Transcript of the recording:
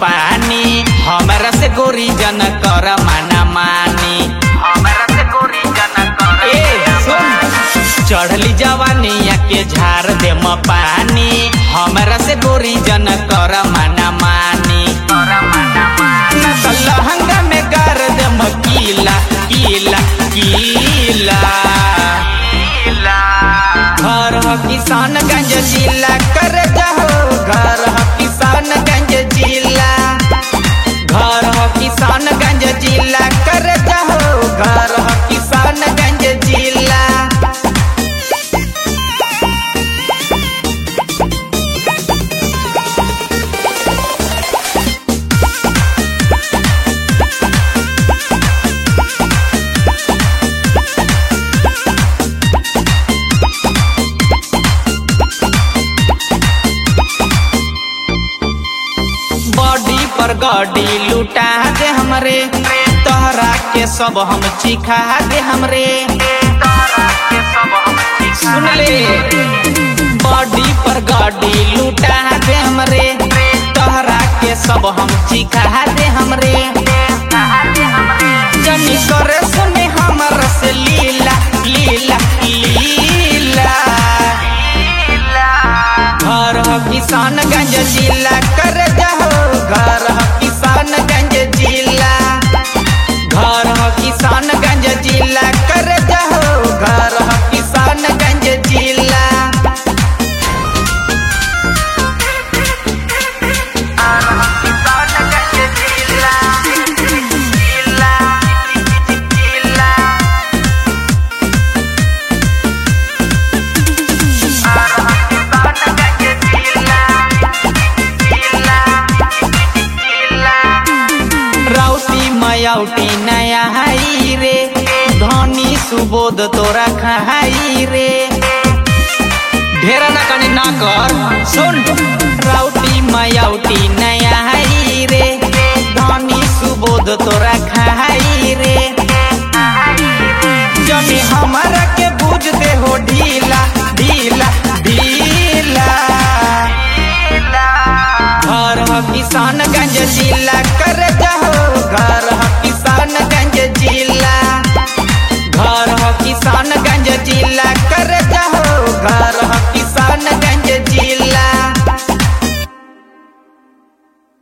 पानी हमरा से गोरी जन कर माना मानी हमरा से गोरी जन कर चढ़ली जवानिया के झार दे पानी हमरा से गोरी जन कर माना मानी लहंगा में कर दे कीला कीला कीला घर ह किसानगंज जिला कर जाओ घर ह किसानगंज जिला घर ह किसानगंज जिला कर जाओ घर ह किसानगंज जिला बॉडी पर गाड़ी लुटा दे हमरे तोहरा के सब हम चिखा दे हमरे सुन ले बॉडी पर गाड़ी लुटा दे हमरे तोहरा के सब हम चिखा दे हमरे जनी करे सुने हमर से लीला लीला लीला घर ह किसानगंज जिला कर जाओ घर ह किसानगंज जिला घर ह किसानगंज जिला कर जाओ घर ह किसानगंज जिला मयाउटी नया हाई रे धनी सुबोध तोरा खाई रे ढेरा ना कनी ना कर सुन राउटी मयाउटी नया हाई रे धनी सुबोध तोरा खाई रे जनी हमारा के बुझ दे हो ढीला ढीला ढीला घर ह किसानगंज जिला कर जाओ घर ह किसानगंज जिला घर ह किसान